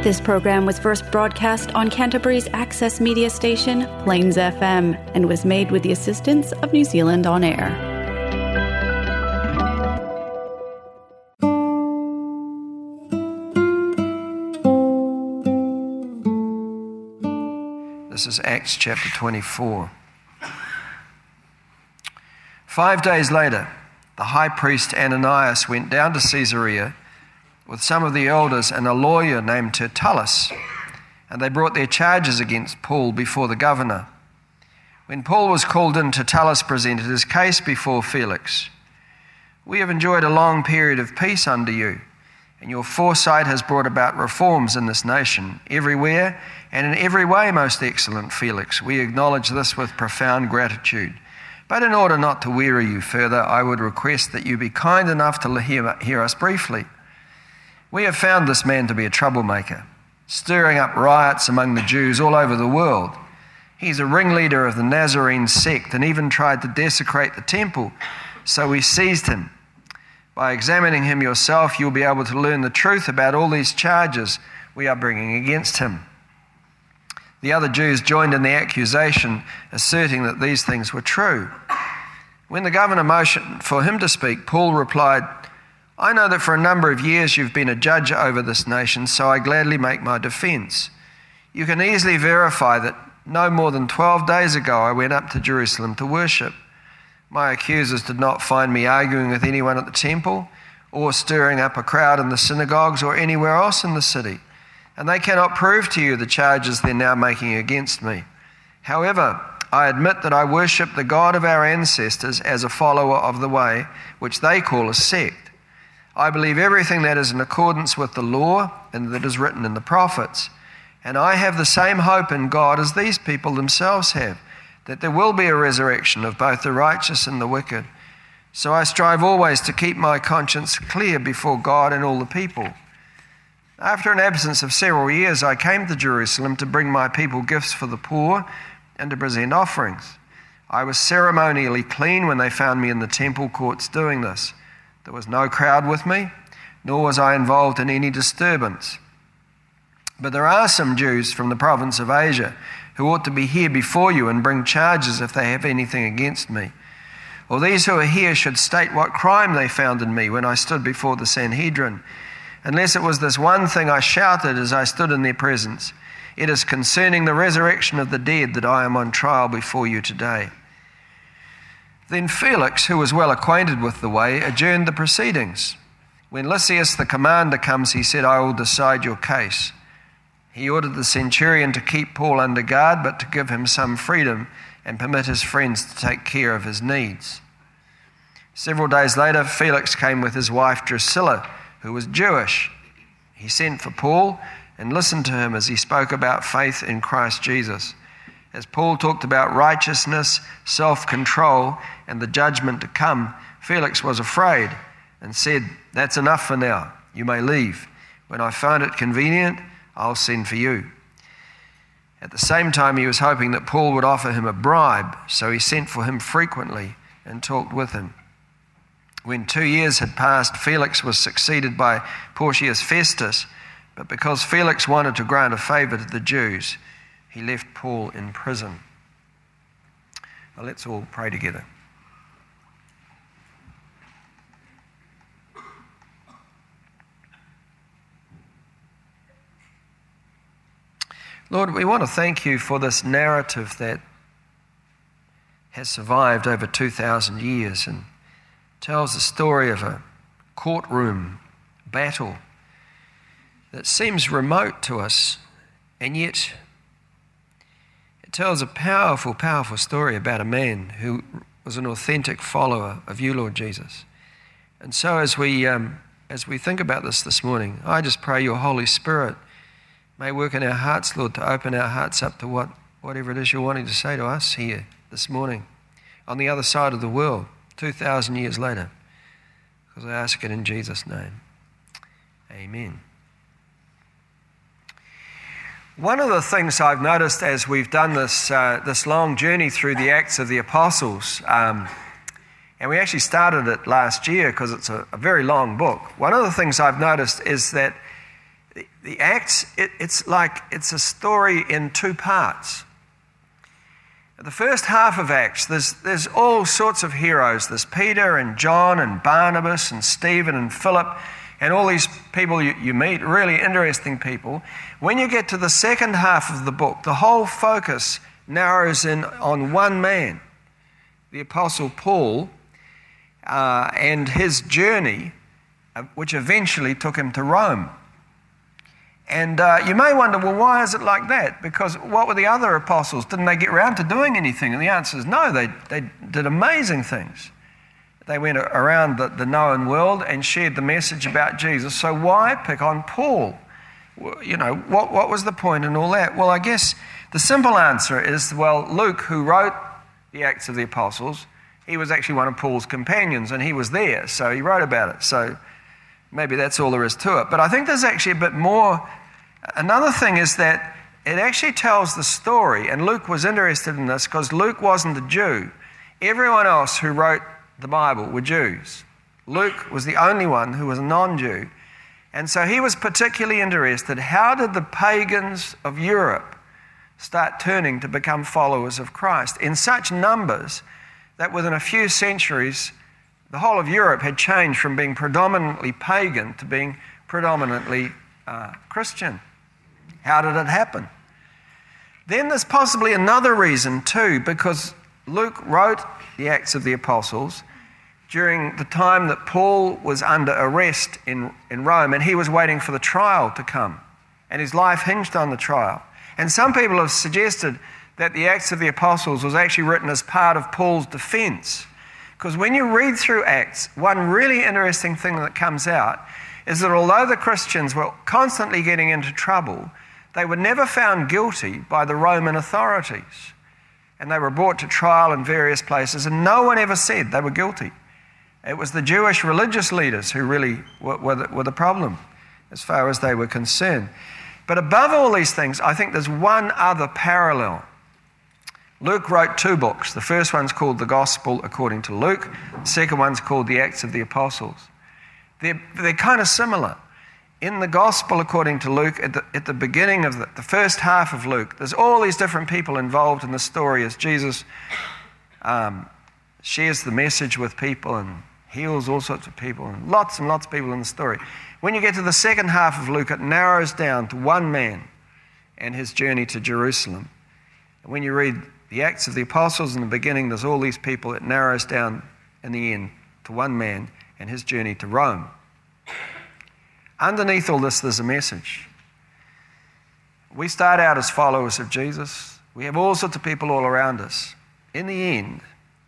This program was first broadcast on Canterbury's access media station, Plains FM, and was made with the assistance of New Zealand On Air. This is Acts chapter 24. 5 days later, the high priest Ananias went down to Caesarea with some of the elders and a lawyer named Tertullus, and they brought their charges against Paul before the governor. When Paul was called in, Tertullus presented his case before Felix. "We have enjoyed a long period of peace under you, and your foresight has brought about reforms in this nation, everywhere and in every way, most excellent Felix. We acknowledge this with profound gratitude. But in order not to weary you further, I would request that you be kind enough to hear us briefly. We have found this man to be a troublemaker, stirring up riots among the Jews all over the world. He's a ringleader of the Nazarene sect and even tried to desecrate the temple, so we seized him. By examining him yourself, you'll be able to learn the truth about all these charges we are bringing against him." The other Jews joined in the accusation, asserting that these things were true. When the governor motioned for him to speak, Paul replied, "I know that for a number of years you've been a judge over this nation, so I gladly make my defense. You can easily verify that no more than 12 days ago I went up to Jerusalem to worship. My accusers did not find me arguing with anyone at the temple or stirring up a crowd in the synagogues or anywhere else in the city, and they cannot prove to you the charges they're now making against me. However, I admit that I worship the God of our ancestors as a follower of the way, which they call a sect. I believe everything that is in accordance with the law and that is written in the prophets. And I have the same hope in God as these people themselves have, that there will be a resurrection of both the righteous and the wicked. So I strive always to keep my conscience clear before God and all the people. After an absence of several years, I came to Jerusalem to bring my people gifts for the poor and to present offerings. I was ceremonially clean when they found me in the temple courts doing this. There was no crowd with me, nor was I involved in any disturbance. But there are some Jews from the province of Asia who ought to be here before you and bring charges if they have anything against me. Or these who are here should state what crime they found in me when I stood before the Sanhedrin. Unless it was this one thing I shouted as I stood in their presence, it is concerning the resurrection of the dead that I am on trial before you today." Then Felix, who was well acquainted with the way, adjourned the proceedings. "When Lysias the commander comes," he said, "I will decide your case." He ordered the centurion to keep Paul under guard, but to give him some freedom and permit his friends to take care of his needs. Several days later, Felix came with his wife Drusilla, who was Jewish. He sent for Paul and listened to him as he spoke about faith in Christ Jesus. As Paul talked about righteousness, self-control, and the judgment to come, Felix was afraid and said, "That's enough for now. You may leave. When I find it convenient, I'll send for you." At the same time, he was hoping that Paul would offer him a bribe, so he sent for him frequently and talked with him. When 2 years had passed, Felix was succeeded by Porcius Festus, but because Felix wanted to grant a favor to the Jews, he left Paul in prison. Now let's all pray together. Lord, we want to thank you for this narrative that has survived over 2,000 years and tells the story of a courtroom battle that seems remote to us, and yet it tells a powerful, powerful story about a man who was an authentic follower of you, Lord Jesus. And so as we think about this morning, I just pray your Holy Spirit may work in our hearts, Lord, to open our hearts up to whatever it is you're wanting to say to us here this morning on the other side of the world, 2,000 years later. Because I ask it in Jesus' name. Amen. One of the things I've noticed as we've done this long journey through the Acts of the Apostles, and we actually started it last year because it's a very long book. One of the things I've noticed is that the Acts, it's a story in two parts. The first half of Acts, there's all sorts of heroes. There's Peter and John and Barnabas and Stephen and Philip and all these people you meet, really interesting people. When you get to the second half of the book, the whole focus narrows in on one man, the Apostle Paul, and his journey, which eventually took him to Rome. And you may wonder, well, why is it like that? Because what were the other apostles? Didn't they get around to doing anything? And the answer is no, they did amazing things. They went around the known world and shared the message about Jesus. So why pick on Paul? You know, what was the point in all that? Well, I guess the simple answer is, well, Luke, who wrote the Acts of the Apostles, he was actually one of Paul's companions and he was there, so he wrote about it. So maybe that's all there is to it. But I think there's actually a bit more. Another thing is that it actually tells the story, and Luke was interested in this because Luke wasn't a Jew. Everyone else who wrote the Bible were Jews. Luke was the only one who was a non-Jew. And so he was particularly interested, how did the pagans of Europe start turning to become followers of Christ in such numbers that within a few centuries, the whole of Europe had changed from being predominantly pagan to being predominantly Christian. How did it happen? Then there's possibly another reason too, because Luke wrote the Acts of the Apostles during the time that Paul was under arrest in Rome, and he was waiting for the trial to come, and his life hinged on the trial. And some people have suggested that the Acts of the Apostles was actually written as part of Paul's defense. Because when you read through Acts, one really interesting thing that comes out is that although the Christians were constantly getting into trouble, they were never found guilty by the Roman authorities. And they were brought to trial in various places, and no one ever said they were guilty. It was the Jewish religious leaders who really were the problem as far as they were concerned. But above all these things, I think there's one other parallel. Luke wrote two books. The first one's called The Gospel According to Luke. The second one's called The Acts of the Apostles. They're kind of similar. In the Gospel according to Luke, at the beginning of the first half of Luke, there's all these different people involved in the story as Jesus shares the message with people and heals all sorts of people and lots of people in the story. When you get to the second half of Luke, it narrows down to one man and his journey to Jerusalem. And when you read the Acts of the Apostles in the beginning, there's all these people. It narrows down in the end to one man and his journey to Rome. Underneath all this, there's a message. We start out as followers of Jesus. We have all sorts of people all around us. In the end,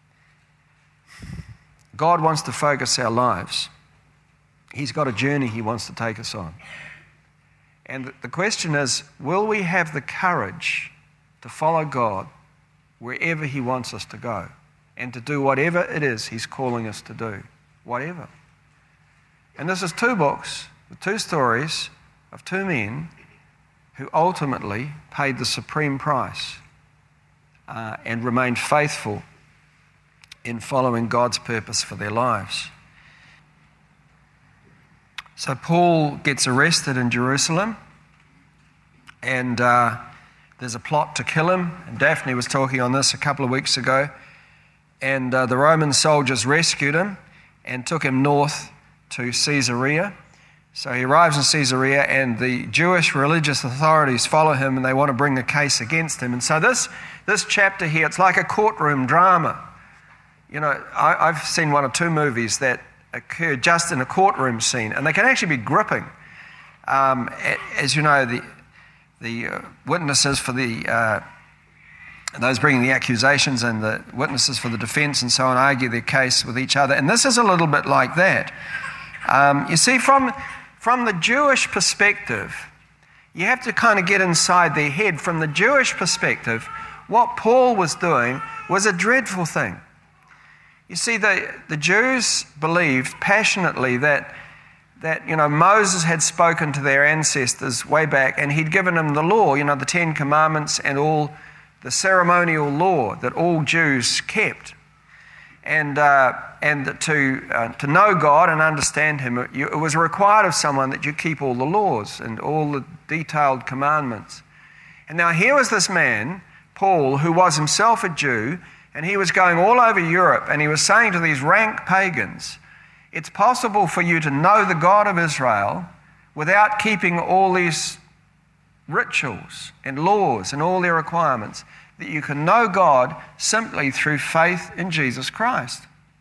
God wants to focus our lives. He's got a journey he wants to take us on. And the question is, will we have the courage to follow God wherever he wants us to go and to do whatever it is he's calling us to do? Whatever. And this is two books, with two stories of two men who ultimately paid the supreme price and remained faithful in following God's purpose for their lives. So Paul gets arrested in Jerusalem, and there's a plot to kill him. And Daphne was talking on this a couple of weeks ago. And the Roman soldiers rescued him and took him north to Caesarea. So he arrives in Caesarea, and the Jewish religious authorities follow him, and they want to bring a case against him. And so this chapter here, it's like a courtroom drama. You know, I've seen one or two movies that occur just in a courtroom scene, and they can actually be gripping. As you know, the witnesses for those bringing the accusations and the witnesses for the defense and so on argue their case with each other. And this is a little bit like that. You see, from the Jewish perspective, you have to kind of get inside their head. From the Jewish perspective, what Paul was doing was a dreadful thing. You see, the Jews believed passionately that Moses had spoken to their ancestors way back, and he'd given them the law, the 10 Commandments and all the ceremonial law that all Jews kept. And to know God and understand Him, it was required of someone that you keep all the laws and all the detailed commandments. And now here was this man, Paul, who was himself a Jew, and he was going all over Europe, and he was saying to these rank pagans, it's possible for you to know the God of Israel without keeping all these rituals and laws and all their requirements, that you can know God simply through faith in Jesus Christ.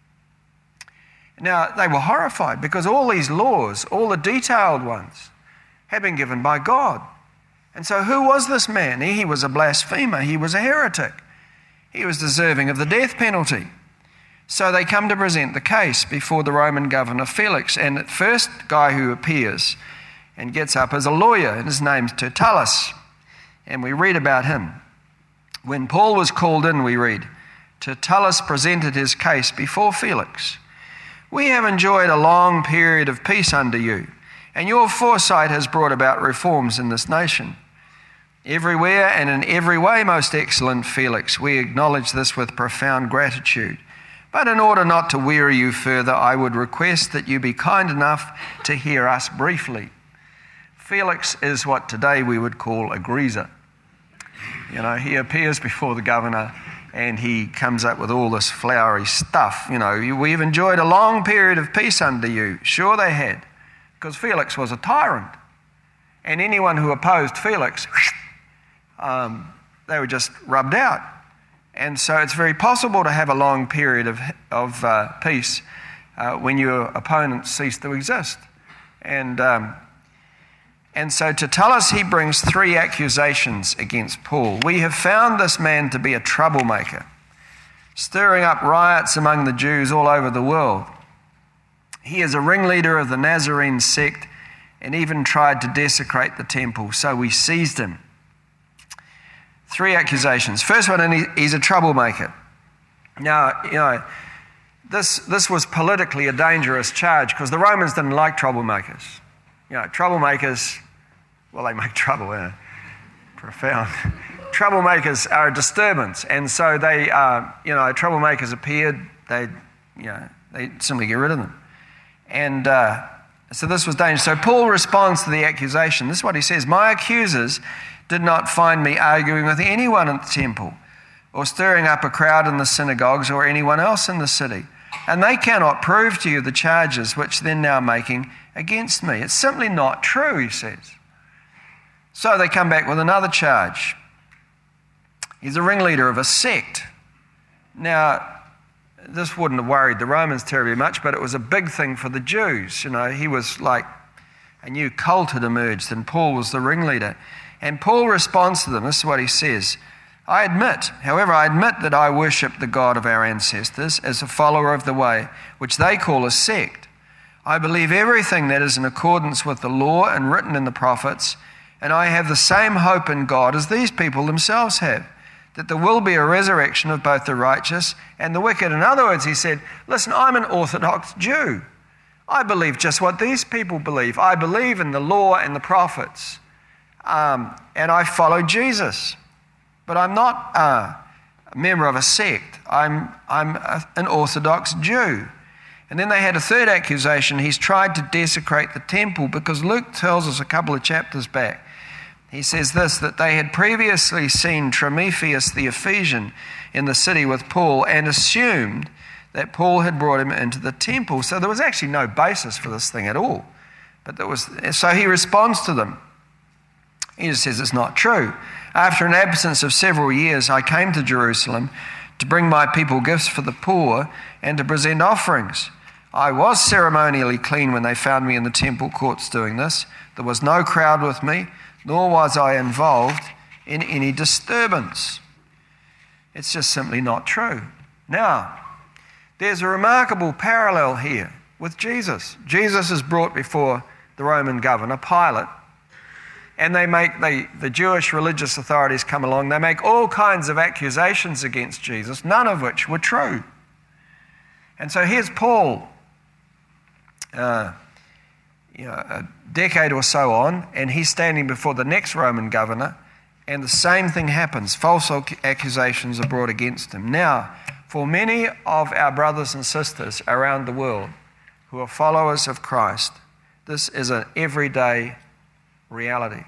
Now, they were horrified because all these laws, all the detailed ones, had been given by God. And so who was this man? He was a blasphemer. He was a heretic. He was deserving of the death penalty. So they come to present the case before the Roman governor Felix. And the first guy who appears and gets up is a lawyer, and his name's Tertullus. And we read about him. When Paul was called in, we read, Tertullus presented his case before Felix. We have enjoyed a long period of peace under you, and your foresight has brought about reforms in this nation. Everywhere and in every way, most excellent Felix, we acknowledge this with profound gratitude. But in order not to weary you further, I would request that you be kind enough to hear us briefly. Felix is what today we would call a greaser. You know, he appears before the governor and he comes up with all this flowery stuff. You know, we've enjoyed a long period of peace under you. Sure they had, because Felix was a tyrant. And anyone who opposed Felix, they were just rubbed out. And so it's very possible to have a long period of peace when your opponents cease to exist. And so Tertullus, he brings 3 accusations against Paul. We have found this man to be a troublemaker, stirring up riots among the Jews all over the world. He is a ringleader of the Nazarene sect and even tried to desecrate the temple, so we seized him. 3 accusations. First one, and he's a troublemaker. Now, you know, this was politically a dangerous charge because the Romans didn't like troublemakers. You know, troublemakers, well, they make trouble, profound. Troublemakers are a disturbance, and so they, troublemakers appeared, they simply get rid of them. And so this was dangerous. So Paul responds to the accusation. This is what he says: my accusers did not find me arguing with anyone at the temple or stirring up a crowd in the synagogues or anyone else in the city. And they cannot prove to you the charges which they're now making against me. It's simply not true, he says. So they come back with another charge. He's a ringleader of a sect. Now, this wouldn't have worried the Romans terribly much, but it was a big thing for the Jews. You know, he was like a new cult had emerged, and Paul was the ringleader. And Paul responds to them. This is what he says: I admit that I worship the God of our ancestors as a follower of the way, which they call a sect. I believe everything that is in accordance with the law and written in the prophets, and I have the same hope in God as these people themselves have, that there will be a resurrection of both the righteous and the wicked. In other words, he said, listen, I'm an Orthodox Jew. I believe just what these people believe. I believe in the law and the prophets, and I follow Jesus. But I'm not a member of a sect. I'm an Orthodox Jew. And then they had a third accusation. He's tried to desecrate the temple, because Luke tells us a couple of chapters back. He says this, that they had previously seen Timotheus the Ephesian in the city with Paul and assumed that Paul had brought him into the temple. So there was actually no basis for this thing at all. So he responds to them. He just says it's not true. After an absence of several years, I came to Jerusalem to bring my people gifts for the poor and to present offerings. I was ceremonially clean when they found me in the temple courts doing this. There was no crowd with me, nor was I involved in any disturbance. It's just simply not true. Now, there's a remarkable parallel here with Jesus. Jesus is brought before the Roman governor, Pilate, and the Jewish religious authorities come along. They make all kinds of accusations against Jesus, none of which were true. And so here's Paul, a decade or so on, and he's standing before the next Roman governor, and the same thing happens. False accusations are brought against him. Now, For many of our brothers and sisters around the world who are followers of Christ, this is an everyday reality.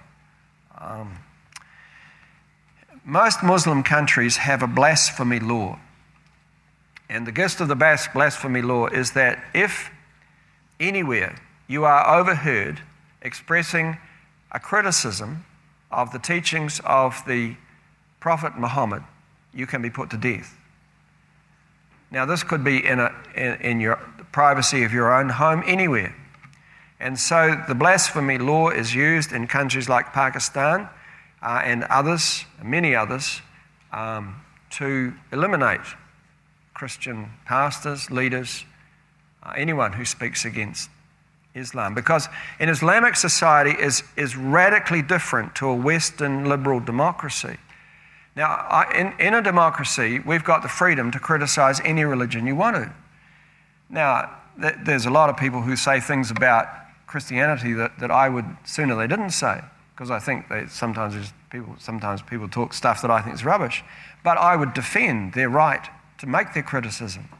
Most Muslim countries have a blasphemy law. And the gist of the blasphemy law is that if anywhere you are overheard expressing a criticism of the teachings of the Prophet Muhammad, you can be put to death. Now, this could be in your privacy of your own home, anywhere. And so the blasphemy law is used in countries like Pakistan and others, many others, to eliminate Christian pastors, leaders, anyone who speaks against Islam. Because an Islamic society is radically different to a Western liberal democracy. Now, in a democracy, we've got the freedom to criticize any religion you want to. Now, there's a lot of people who say things about Christianity that I would sooner they didn't say, because I think sometimes people talk stuff that I think is rubbish. But I would defend their right to make their criticism.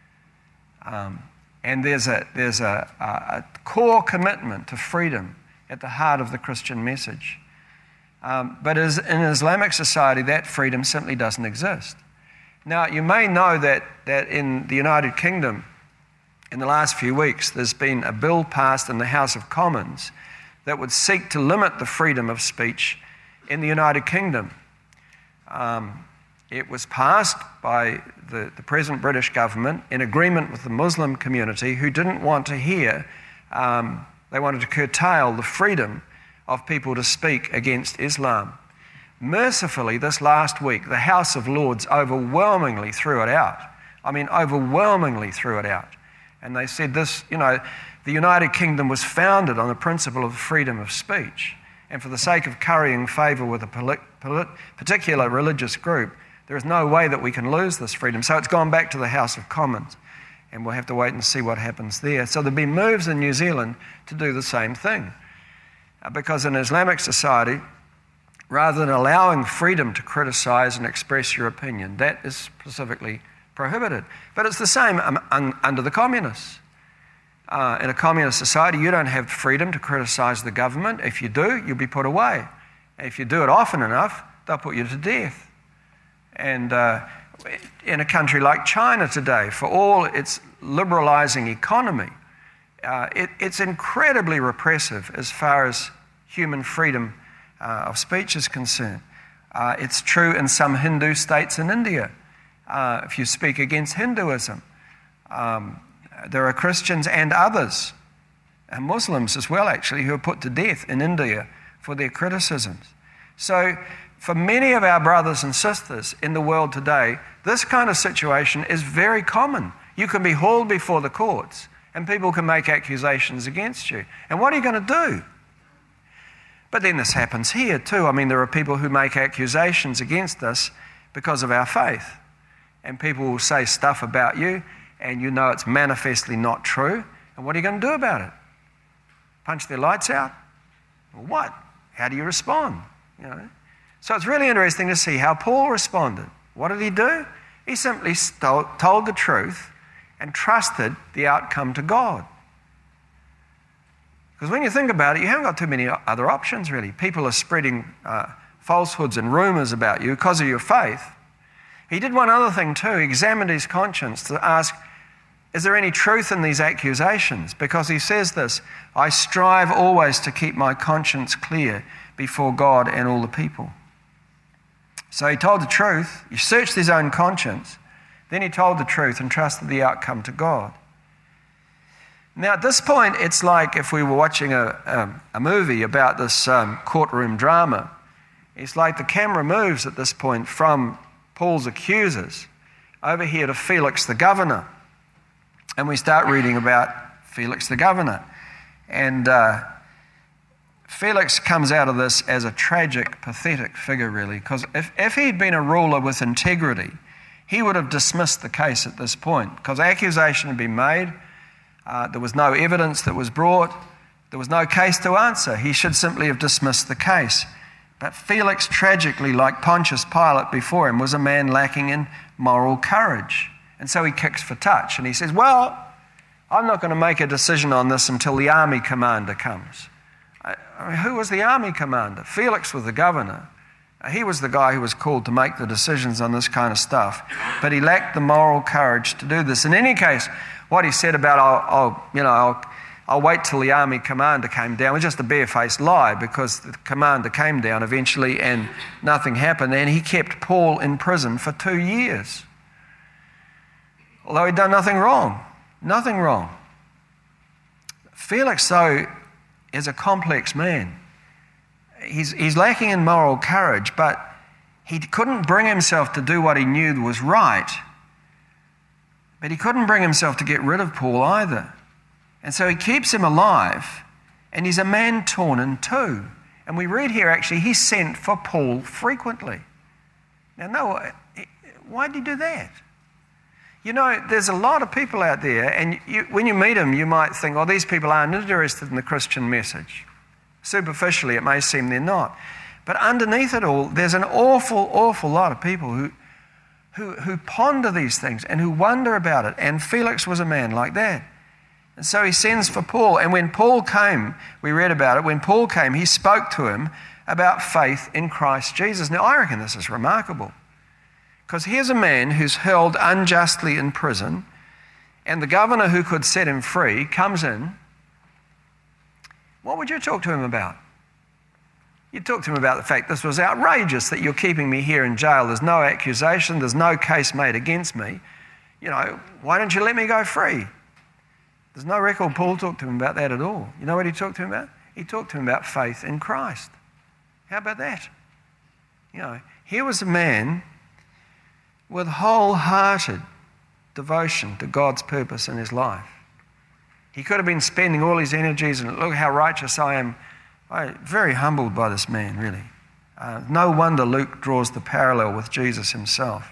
And there's a core commitment to freedom at the heart of the Christian message. But in an Islamic society, that freedom simply doesn't exist. Now, you may know that in the United Kingdom, in the last few weeks, there's been a bill passed in the House of Commons that would seek to limit the freedom of speech in the United Kingdom. It was passed by the present British government in agreement with the Muslim community who didn't want to hear, they wanted to curtail the freedom of people to speak against Islam. Mercifully, this last week, the House of Lords overwhelmingly threw it out. I mean, overwhelmingly threw it out. And they said this, the United Kingdom was founded on the principle of freedom of speech. And for the sake of currying favour with a particular religious group, there is no way that we can lose this freedom. So it's gone back to the House of Commons, and we'll have to wait and see what happens there. So there'll be moves in New Zealand to do the same thing. Because in Islamic society, rather than allowing freedom to criticise and express your opinion, that is specifically prohibited. But it's the same under the communists. In a communist society, you don't have freedom to criticise the government. If you do, you'll be put away. And if you do it often enough, they'll put you to death. And in a country like China today, for all its liberalising economy, it's incredibly repressive as far as human freedom of speech is concerned. It's true in some Hindu states in India. If you speak against Hinduism, there are Christians and others, and Muslims as well actually, who are put to death in India for their criticisms. So for many of our brothers and sisters in the world today, this kind of situation is very common. You can be hauled before the courts and people can make accusations against you. And what are you going to do? But then this happens here too. I mean, there are people who make accusations against us because of our faith. And people will say stuff about you and you know it's manifestly not true. And what are you going to do about it? Punch their lights out? Well, what? How do you respond? So it's really interesting to see how Paul responded. What did he do? He simply told the truth and trusted the outcome to God. Because when you think about it, you haven't got too many other options, really. People are spreading falsehoods and rumours about you because of your faith. He did one other thing too. He examined his conscience to ask, is there any truth in these accusations? Because he says this, I strive always to keep my conscience clear before God and all the people. So he told the truth, he searched his own conscience, then he told the truth and trusted the outcome to God. Now at this point, it's like if we were watching a movie about this courtroom drama. It's like the camera moves at this point from Paul's accusers over here to Felix the governor. And we start reading about Felix the governor. And Felix comes out of this as a tragic, pathetic figure, really, because if he'd been a ruler with integrity, he would have dismissed the case at this point, because accusation had been made, there was no evidence that was brought, there was no case to answer. He should simply have dismissed the case. But Felix, tragically, like Pontius Pilate before him, was a man lacking in moral courage. And so he kicks for touch and he says, well, I'm not going to make a decision on this until the army commander comes. I mean, who was the army commander? Felix was the governor. He was the guy who was called to make the decisions on this kind of stuff. But he lacked the moral courage to do this. In any case, what he said about, I'll wait till the army commander came down was just a barefaced lie, because the commander came down eventually and nothing happened. And he kept Paul in prison for 2 years. Although he'd done nothing wrong. Nothing wrong. Felix, though, is a complex man. He's lacking in moral courage, but he couldn't bring himself to do what he knew was right. But he couldn't bring himself to get rid of Paul either. And so he keeps him alive, and he's a man torn in two. And we read here, actually, he sent for Paul frequently. Now, why did he do that? You know, there's a lot of people out there, and when you meet them, you might think, oh, these people aren't interested in the Christian message. Superficially, it may seem they're not. But underneath it all, there's an awful, awful lot of people who ponder these things and who wonder about it. And Felix was a man like that. And so he sends for Paul. And when Paul came, we read about it, when Paul came, he spoke to him about faith in Christ Jesus. Now, I reckon this is remarkable. Because here's a man who's held unjustly in prison, and the governor who could set him free comes in. What would you talk to him about? You'd talk to him about the fact this was outrageous that you're keeping me here in jail. There's no accusation. There's no case made against me. You know, why don't you let me go free? There's no record Paul talked to him about that at all. You know what he talked to him about? He talked to him about faith in Christ. How about that? You know, here was a man with wholehearted devotion to God's purpose in his life. He could have been spending all his energies and look how righteous I am. I'm very humbled by this man, really. No wonder Luke draws the parallel with Jesus himself.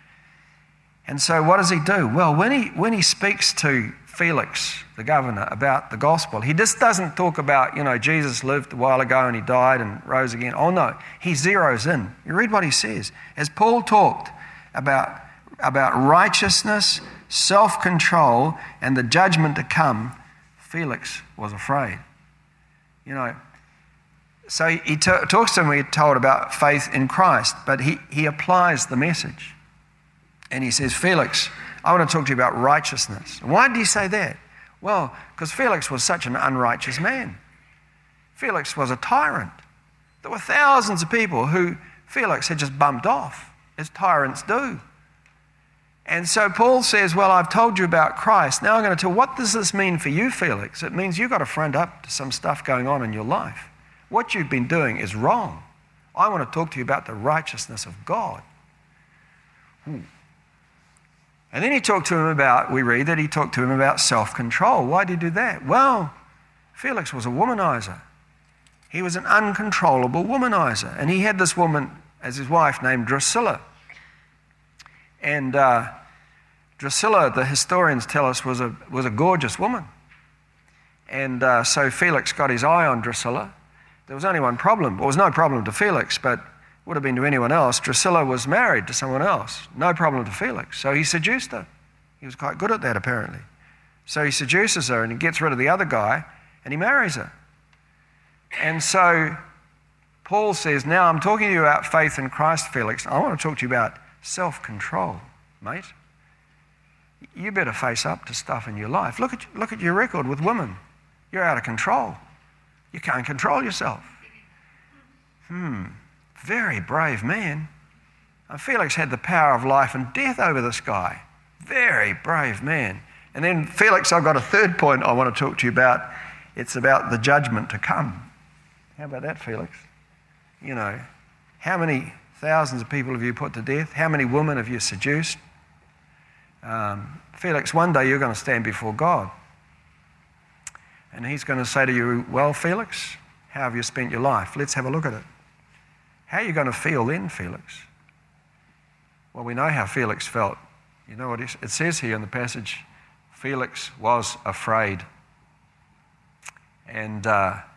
And so what does he do? Well, when he speaks to Felix, the governor, about the gospel, he just doesn't talk about, you know, Jesus lived a while ago and he died and rose again. Oh no, he zeroes in. You read what he says. As Paul talked about righteousness, self-control, and the judgment to come, Felix was afraid. You know, so he talks to him, we're told, about faith in Christ, but he applies the message. And he says, Felix, I want to talk to you about righteousness. Why did he say that? Well, because Felix was such an unrighteous man. Felix was a tyrant. There were thousands of people who Felix had just bumped off, as tyrants do. And so Paul says, well, I've told you about Christ. Now I'm going to tell, what does this mean for you, Felix? It means you've got to front up to some stuff going on in your life. What you've been doing is wrong. I want to talk to you about the righteousness of God. And then he talked to him about, we read that he talked to him about self-control. Why did he do that? Well, Felix was a womanizer. He was an uncontrollable womanizer. And he had this woman as his wife named Drusilla. And Drusilla, the historians tell us, was a gorgeous woman. And so Felix got his eye on Drusilla. There was only one problem. Well, it was no problem to Felix, but would have been to anyone else. Drusilla was married to someone else. No problem to Felix. So he seduced her. He was quite good at that, apparently. So he seduces her and he gets rid of the other guy and he marries her. And so Paul says, now I'm talking to you about faith in Christ, Felix. I want to talk to you about self-control, mate. You better face up to stuff in your life. Look at your record with women. You're out of control. You can't control yourself. Very brave man. Felix had the power of life and death over this guy. Very brave man. And then Felix, I've got a third point I want to talk to you about. It's about the judgment to come. How about that, Felix? You know, how many thousands of people have you put to death? How many women have you seduced? Felix, one day you're going to stand before God. And he's going to say to you, well, Felix, how have you spent your life? Let's have a look at it. How are you going to feel then, Felix? Well, we know how Felix felt. You know what it says here in the passage? Felix was afraid. And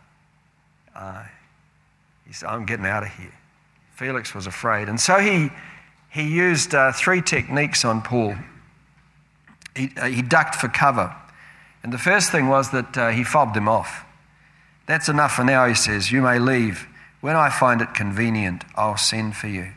he said, I'm getting out of here. Felix was afraid. And so he used 3 techniques on Paul. he ducked for cover. And the first thing was that he fobbed him off. That's enough for now, he says. You may leave. When I find it convenient, I'll send for you.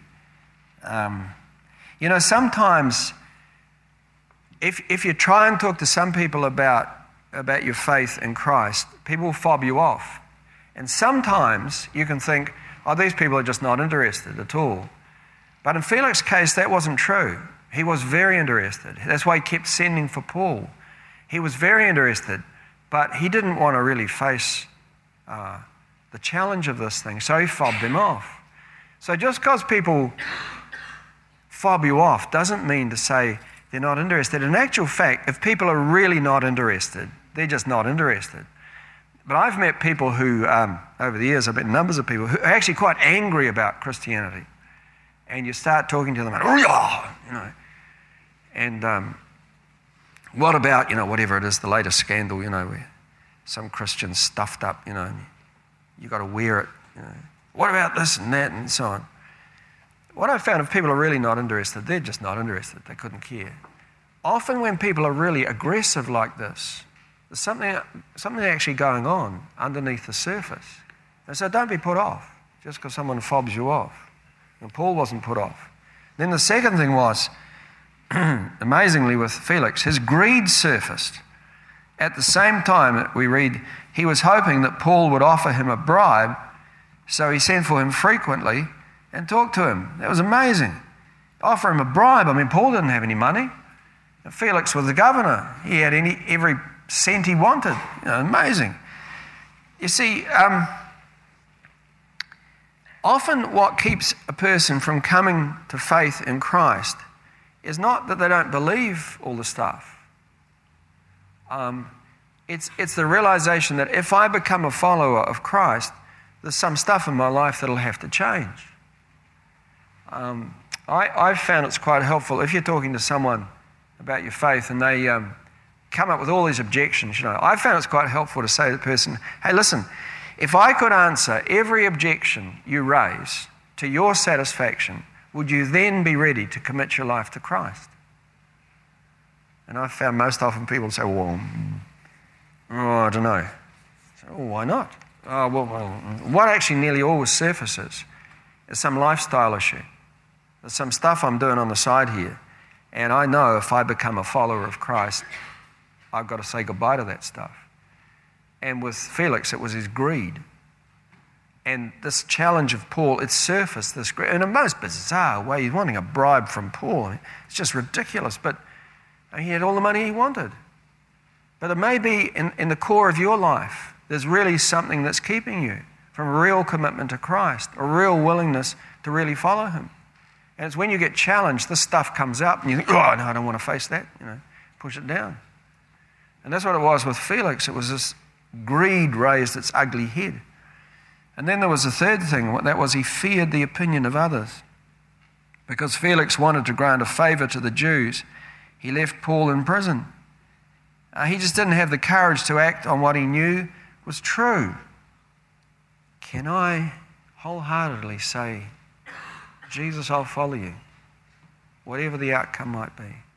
Sometimes if you try and talk to some people about your faith in Christ, people will fob you off. And sometimes you can think, oh, these people are just not interested at all. But in Felix's case, that wasn't true. He was very interested. That's why he kept sending for Paul. He was very interested, but he didn't want to really face the challenge of this thing, so he fobbed him off. So just because people fob you off doesn't mean to say they're not interested. In actual fact, if people are really not interested, they're just not interested. But I've met people who, over the years, I've met numbers of people who are actually quite angry about Christianity. And you start talking to them, and what about, whatever it is, the latest scandal, where some Christians stuffed up, and you've got to wear it, What about this and that and so on? What I've found, if people are really not interested, they're just not interested. They couldn't care. Often when people are really aggressive like this, there's something actually going on underneath the surface. And so don't be put off just because someone fobs you off. And Paul wasn't put off. Then the second thing was, amazingly with Felix, his greed surfaced. At the same time, we read, he was hoping that Paul would offer him a bribe, so he sent for him frequently and talked to him. That was amazing. Offer him a bribe. I mean, Paul didn't have any money. Felix was the governor. He had every cent he wanted. Amazing. You see, often what keeps a person from coming to faith in Christ is not that they don't believe all the stuff. It's the realization that if I become a follower of Christ, there's some stuff in my life that'll have to change. I've found it's quite helpful if you're talking to someone about your faith and they come up with all these objections. I've found it's quite helpful to say to the person, hey, listen, if I could answer every objection you raise to your satisfaction, would you then be ready to commit your life to Christ? And I've found most often people say, well, I don't know. So, why not? What actually nearly always surfaces is some lifestyle issue. There's some stuff I'm doing on the side here, and I know if I become a follower of Christ, I've got to say goodbye to that stuff. And with Felix, it was his greed. And this challenge of Paul, it surfaced this greed in a most bizarre way. He's wanting a bribe from Paul. It's just ridiculous, but he had all the money he wanted. But it may be in the core of your life, there's really something that's keeping you from a real commitment to Christ, a real willingness to really follow him. And it's when you get challenged, this stuff comes up and you think, oh, no, I don't want to face that. Push it down. And that's what it was with Felix. It was this greed raised its ugly head. And then there was a third thing. That was he feared the opinion of others. Because Felix wanted to grant a favor to the Jews, he left Paul in prison. He just didn't have the courage to act on what he knew was true. Can I wholeheartedly say, Jesus, I'll follow you, whatever the outcome might be?